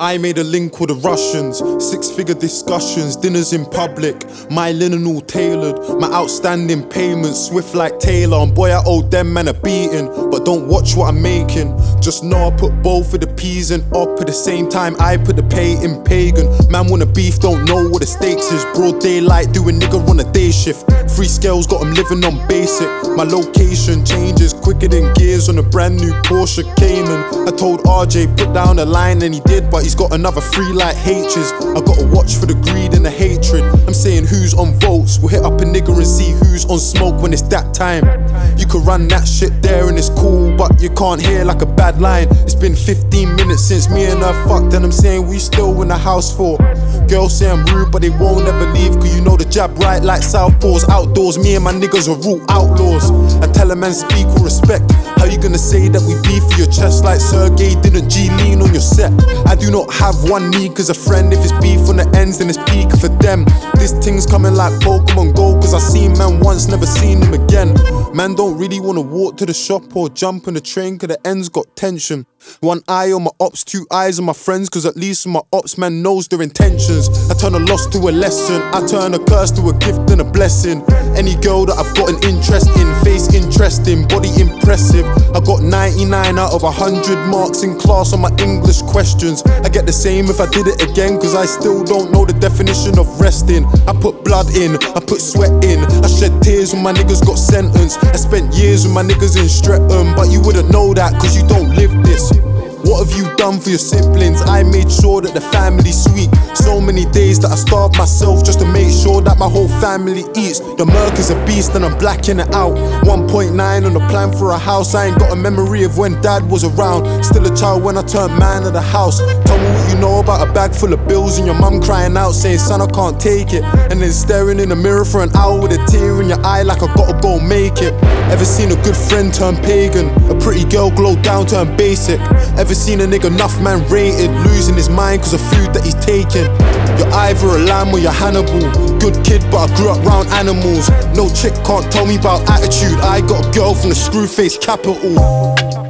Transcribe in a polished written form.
I made a link with the Russians, 6-figure discussions, dinners in public, my linen all tailored, my outstanding payments swift like Taylor. And boy, I owe them man a beating, but don't watch what I'm making. Just know I put both of the P's and up at the same time. I put the pay in pagan. Man wanna beef, don't know what the stakes is. Broad daylight, doing nigga on a day shift. Free scales, got 'em living on basic. My location changes quicker than gears on a brand new Porsche Cayman. I told RJ put down a line and he did, but he's got another 3 like H's. I gotta watch for the greed and the hatred. I'm saying who's on votes, we'll hit up a nigga and see who's on smoke when it's that time. You can run that shit there and it's cool, but you can't hear like a bad line. It's been 15 minutes since me and her fucked, and I'm saying we still in the house for. Girls say I'm rude, but they won't ever leave, cause you know the jab right like southpaws. Outdoors, me and my niggas are root outlaws. I tell a man speak with respect. How you gonna say that we beef for your chest like Sergey didn't G-lean on your set? I do not have one need cause a friend. If it's beef on the ends, then it's peak for them. This thing's coming like Pokemon Go, cause I seen man once, never seen him again. Man don't really wanna walk to the shop or jump on the train, cause the ends got tension. One eye on my ops, 2 eyes on my friends, cause at least my ops man knows their intentions. I turn a loss to a lesson, I turn a curse to a gift and a blessing. Any girl that I've got an interest in, face interesting, body impressive. I got 99 out of 100 marks in class on my English questions. I get the same if I did it again, cause I still don't know the definition of resting. I put blood in, I put sweat in, I shed tears when my niggas got sentenced. I spent years with my niggas in Streatham, but you wouldn't know that cause you don't live this. What have you done for your siblings? I made sure that the family's sweet. So many days that I starved myself just to make sure that my whole family eats. The Merc is a beast and I'm blacking it out. 1.9 on the plan for a house. I ain't got a memory of when dad was around. Still a child when I turned man of the house. Tell me what you know about a bag full of bills and your mum crying out saying son I can't take it. And then staring in the mirror for an hour with a tear in your eye like I gotta go make it. Ever seen a good friend turn pagan? A pretty girl glow down turn basic? Ever seen a nigga enough man rated, losing his mind cause of food that he's taking? You're either a lamb or you're Hannibal. Good kid but I grew up round animals. No chick can't tell me about attitude. I got a girl from the Screwface capital.